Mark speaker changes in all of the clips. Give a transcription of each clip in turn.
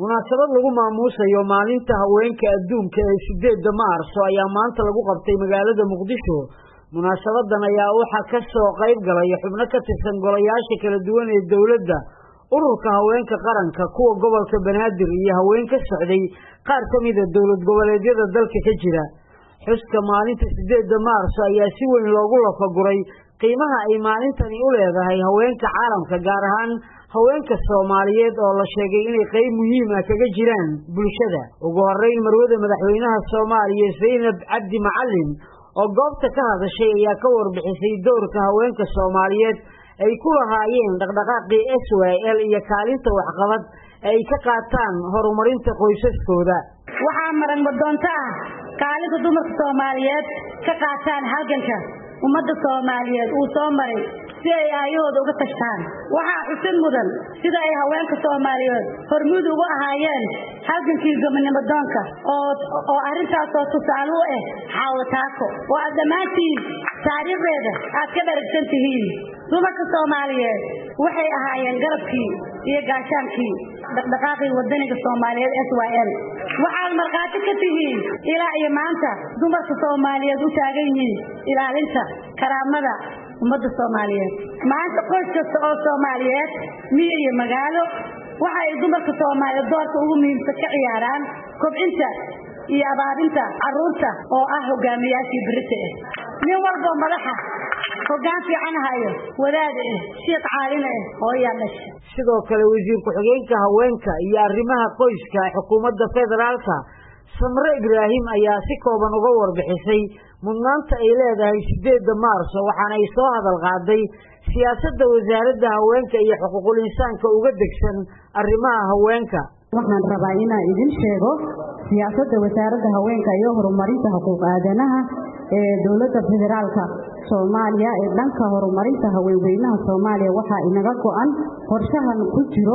Speaker 1: munaasabad lagu maamuusayo maalinta haweenka adduunka ee 8 Maarso ayaa maanta lagu qabtay magaalada Muqdisho. munaasabadan ayaa waxa ka soo qayb galay xubno ka tirsan golayaasha kala duwan ee dawladda, ururka haweenka qaranka, kuwa gobolka Banaadir iyo haween ka socday qaar kamid ah dawlad goboleedyada dalka ka jira. xuska maalinta 8 Maarso ayaa si weyn loogu lafaguray qiimaha ay maalintani u leedahay haweenka caalamka, gaar ahaan haweenka Soomaaliyeed oo la sheegay inay qayb muhiim ah kaga jiraan bulshada. ugu horeyn marwada madaxweynaha Soomaaliya Zainab Cabdi Macalin oo goobta ka hadashay ayaa ka warbixisay doorka haweenka Soomaaliyeed ay ku lahaayeen dhaqdhaqaaqii SYL iyo kaalinta waxqabad ay ka qaataan horumarinta qoysaskooda.
Speaker 2: waxaa maran doonta kaalinta dumarka Soomaaliyeed ka qaataan halganka ummadda Soomaaliyeed uu soo maray si ay ayahooda uga tashtaan. waxaa xusid mudan sida ay haweenka Soomaaliyeed hormuud ugu ahaayeen halgankii gobonimo doonka oo arintaas oo tusaale u ah xawtaako oo dhamaantiin taariikhdeeda aad ka dharagsan tihiin. dumarka Soomaaliyeed waxay ahaayeen garabkii iyo gaashaankii dhaqdhaqaaqii wadaniga Soomaaliyeed SYL. waxaad marqaati ka tihiin ilaa iyo maanta dumarka Soomaaliyeed u taagan yihiin ilaalinta karaamada ummadda Soomaaliyeed. maanta qoys kasta oo Soomaaliyeed miyi iyo magaalo waxa ay dumarka Soomaaliyeed doorka ugu muhiimsan ka ciyaaraan kobcinta iyo abaabinta carruurta oo ah hogaamiyaashii berrito ah. nin walba madaxa hoggaan fiican hayo wadaad ah sheekh caalin ah oo yaadashay.
Speaker 1: sidoo kale wasiir ku-xigeenka haweenka iyo arrimaha qoyska xukuumadda federaalka Samre Ibrahim ayaa si kooban uga warbixisay mudnaanta ay leedahay 8 Maarso, waxaana ay soo hadal qaaday siyaasadda wasaaradda haweenka iyo xuquuqul insaanka uga degsan arrimaha haweenka.
Speaker 3: waxaan rabaa inaan idin sheego siyaasadda wasaaradda haweenka iyo horumarinta xuquuq aadanaha ee dawladda federaalka Soomaaliya ee dhanka horumarinta haweenweynaha Soomaaliya waxaa inaga go'an qorshahan ku jiro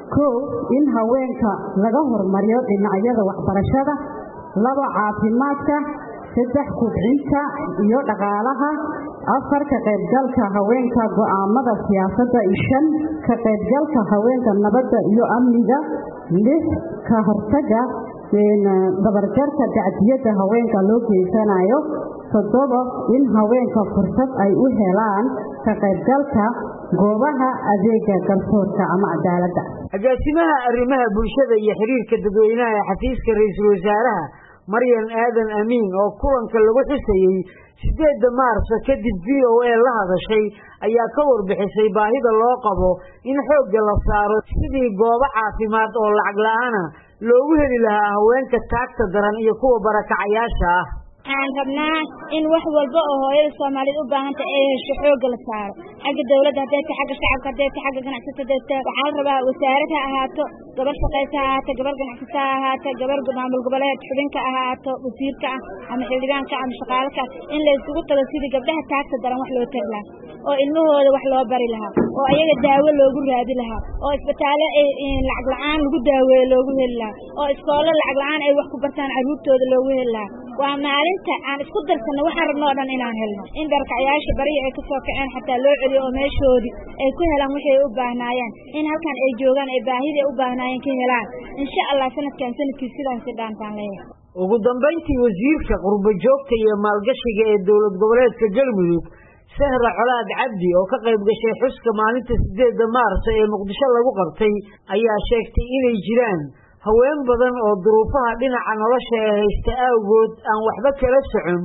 Speaker 3: in haweenka laga horumariyo dhinacyada waxbarashada, 2 caafimaadka, 3 kobcinta iyo dhaqaalaha, 4 ka qaybgalka haweenka go'aamada siyaasadda, 5 ka qaybgalka haweenka nabadda iyo amniga, 6 ka hortagga dabarjarka dacdiyada haweenka loo geysanayo, 7 in haweenka fursad ay u helaan ka qaybgalka goobaha adeega garsoorka ama cadaaladda.
Speaker 1: agaasimaha arrimaha bulshada iyo xiriirka dadweynaha ee xafiiska ra'iisul wasaaraha Maryam Aadan Amiin oo kulanka lagu xusayay 8 Maarso kadib VOA la hadashay ayaa ka warbixisay baahida loo qabo in xoogga la saaro sidii goobo caafimaad oo lacag la'aan ah loogu heli lahaa haweenka taagta daran iyo kuwa barakacayaasha ah.
Speaker 4: aan rabnaa in wax walba oo hooyada Soomaaliyeed u baahan tahay ay hesho xoog la saaro xagga dawladda, hadday xagga shacabka, hadday xagga ganacsatada. waxaa la rabaa wasaaradda ahaato gabar shaqaysa ahaato, gabar ganacsata ahaato, gabar maamul goboleed xubinka ahaato, wasiirka ama xildhibaanka ama shaqaalka in la isugu tago sidii gabdhaha taagta daran wax loo tari lahaa oo ilmahooda wax loo bari lahaa oo ayaga daawo loogu raadi lahaa oo isbitaallo lacag la'aan lagu daaweeyo loogu heli lahaa oo iskoolo lacag la'aan ay wax ku bartaan carruurtooda loogu heli lahaa. waa maalinta aan isku darsanno waxaan rabno oo dhan inaan helno in barakacayaasha bari ay ka soo kaceen xataa loo celiyo oo meeshoodii ay ku helaan wixii ay u baahnaayeen, in halkan ay joogaan ay baahida u baahnaayeen ka helaan. insha Allah sanadkii sidaan si dhaantaan leeyahay.
Speaker 1: ugu dambeyntii wasiirka qurbo joogta iyo maalgashiga ee dawlad goboleedka Galmudug Sahra Colaad Cabdi oo ka qayb gashay xuska maalinta 8 Maarso ee Muqdisho lagu qabtay ayaa sheegtay inay jiraan haween badan oo duruufaha dhinaca nolosha ee haysta awgood aan waxba kala socon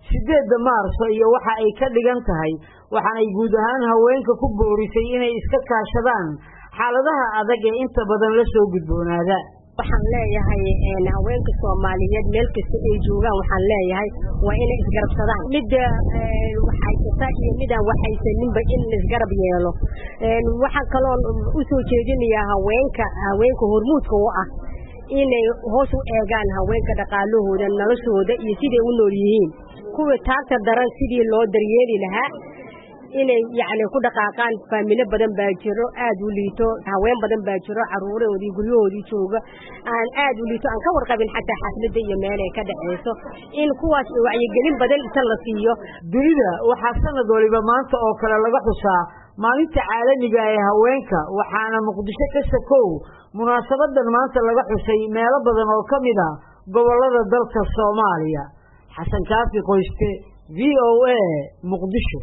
Speaker 1: 8 Maarso iyo waxa ay ka dhigan tahay, waxaana ay guud ahaan haweenka ku boorisay inay iska kaashadaan xaaladaha adag ee inta badan la soo gudboonaada.
Speaker 5: waxaan leeyahay haweenka Soomaaliyeed meel kasta ay joogaan waxaan leeyahay waa inay isgarabsadaan midda waxay tahay midda waxay saninba in isgarab yeelo. waxaan kaloo u soo jeedinayaa haweenka hormuudka u ah inay hoos u eegaan haweenka dhaqaalahooda, noloshooda iyo sidii u nool yihiin. kuwa taagta daran sidii loo daryeeli lahaa inay ku dhaqaaqaan. faamilo badan baa jiro aad u liito, haween badan baa jiro caruuroodii guryahoodii jooga aan aad u liito, aan ka warqabin xataa xafladda iyo meel ay ka dhaceyso, in kuwaas wacyigelin badan inta la siiyo.
Speaker 1: dunida waxaa sanad waliba maanta oo kale laga xusaa maalinta caalamiga ee haweenka waxaana muqdisho ka sakow munaasabadan maanta laga xusay meelo badan oo kamid ah gobolada dalka Soomaaliya. Xasan Kaafi Qoyste, VOA, Muqdisho.